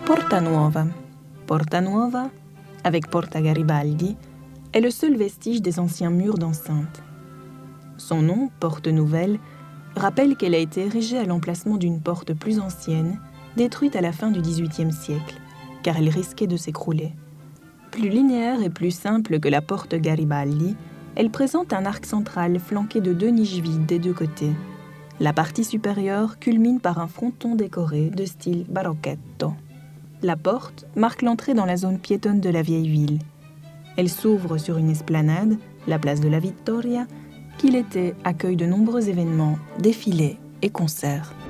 Porta Nuova. Porta Nuova, avec Porta Garibaldi, est le seul vestige des anciens murs d'enceinte. Son nom, Porte Nouvelle, rappelle qu'elle a été érigée à l'emplacement d'une porte plus ancienne, détruite à la fin du XVIIIe siècle, car elle risquait de s'écrouler. Plus linéaire et plus simple que la porte Garibaldi, elle présente un arc central flanqué de 2 niches vides des 2 côtés. La partie supérieure culmine par un fronton décoré de style barocchetto. La porte marque l'entrée dans la zone piétonne de la vieille ville. Elle s'ouvre sur une esplanade, la place de la Vittoria, qui l'été accueille de nombreux événements, défilés et concerts.